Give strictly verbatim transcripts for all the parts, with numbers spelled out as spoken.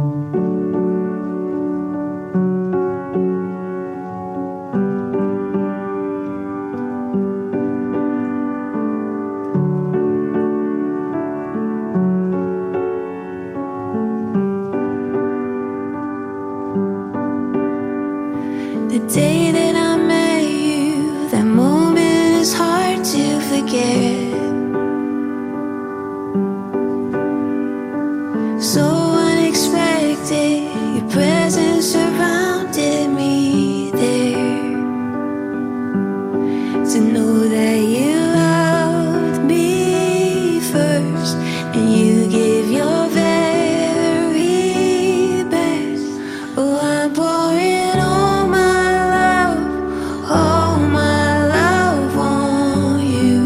The day that I met you, that moment is hard to forget. So unexpected, your presence surrounded me there. To know that you loved me first, and you gave your very best. Oh, I'm pouring all my love, all my love on you.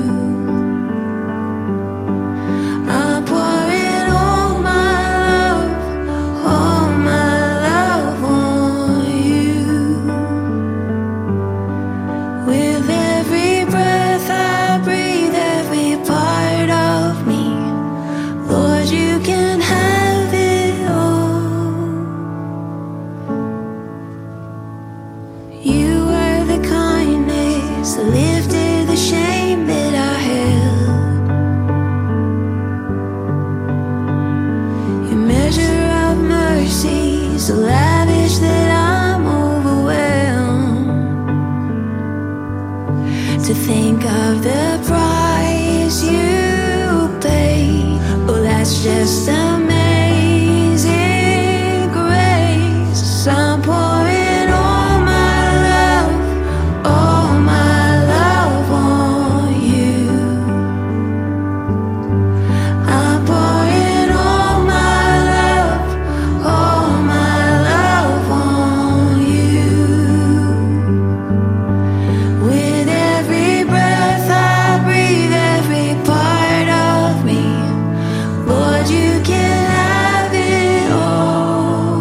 I'm pouring all my love, all my love on you. With every breath I breathe, every part of me, Lord, you can have it all. You were the kindness that lifted the shame that I held. Your measure of mercy, so lavish that I'm overwhelmed. To think of the price you paid, oh, that's just amazing grace. I'm pouring all my love, all my love on you. I'm pouring all my love, all my love on you. With every breath I breathe, every part of me, Lord, you can have it all.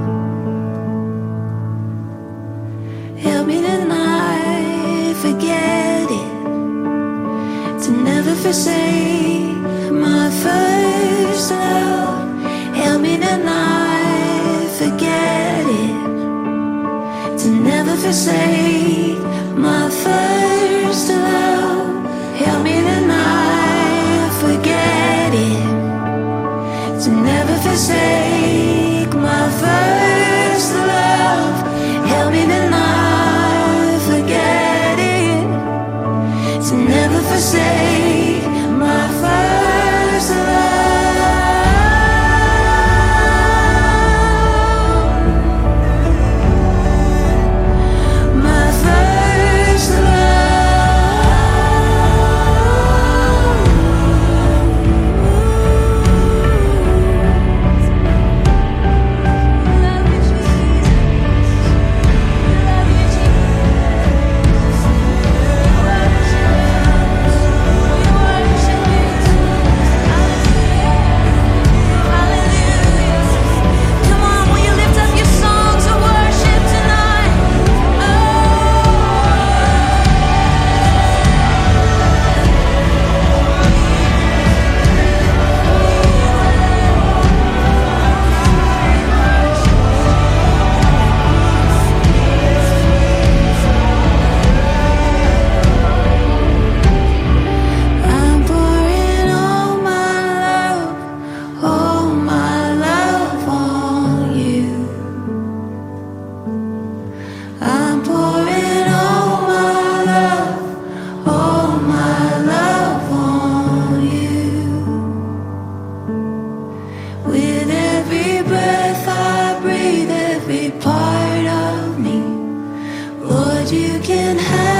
Help me tonight, forget it, to never forsake my first love. Help me tonight, forget it, to never forsake my first love. Help me tonight, forget it, to never forsake my first love. Help me tonight, forget it, to never forsake my first love. My first Come on, will you lift up your songs of worship tonight? I'm pouring all my love, all my love on you. I'm pouring all my love, all my love on you. With every breath I breathe, every part of me, Lord, you can have